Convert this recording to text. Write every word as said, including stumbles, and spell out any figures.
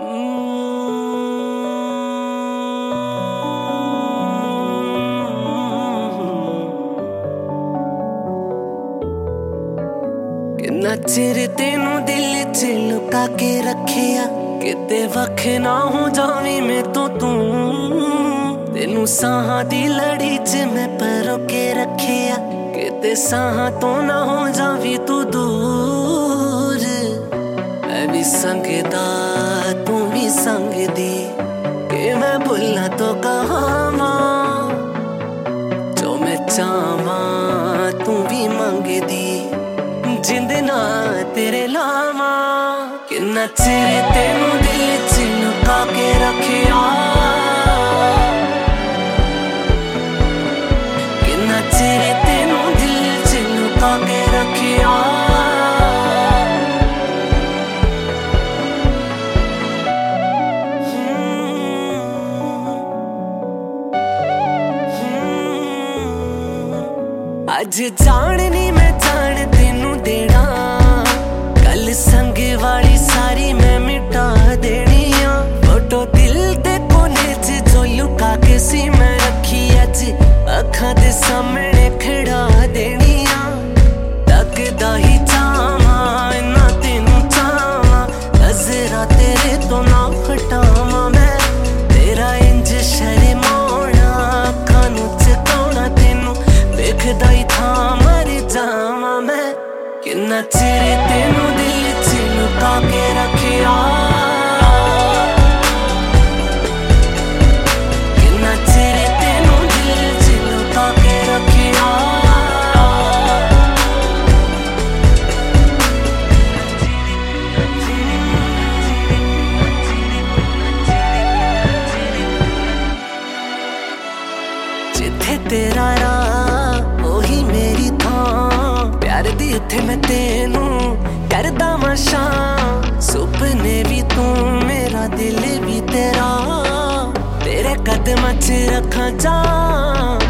किन्ना चिर तेनू दिल च लुका के रखिया, किते वख ना हो जावी मैं तो तू। तेनू साहां दी लड़ी च मैं परो के रखिया, किते साहां तो ना हो जावी तू दूर। मैं भी संगदा तू भी संगदी, के मैं भुला तो कहां जो मैं चाहवा तू भी मंगदी। जिंद ना तेरे लावा, किन्ना चिर तेनू दिल च लुका के रखिया, किन्ना चिर तेनू दिल च लुका के रखिया। अज जाननी मैं जान तेनू देना, कल संग वाली सारी मैं मिटा देनिया। फोटो दिल दे कोने च जो लुका के सी मैं रखी, अज अखां दे सामने खड़ा देनिया। तकदा ही चाहवा ना तेनू चाहवा, नजरा तेरे तो ना हटावा मैं। तेरा इंज शर्माना अखां नू चकाउणा, तेनू देखदा ही था मर जावा मैं। किन्ना चिर तेनू दिल च लुका के रखिया, किन्ना चिर तेनू दिल च लुका के रखिया। जिथे तेरा राह ओही मेरी थां, प्यार दी उथे मैं तेनू करदा मशा। सुपने भी तू मेरा दिल भी तेरा, तेरे कदमां च रखां जा।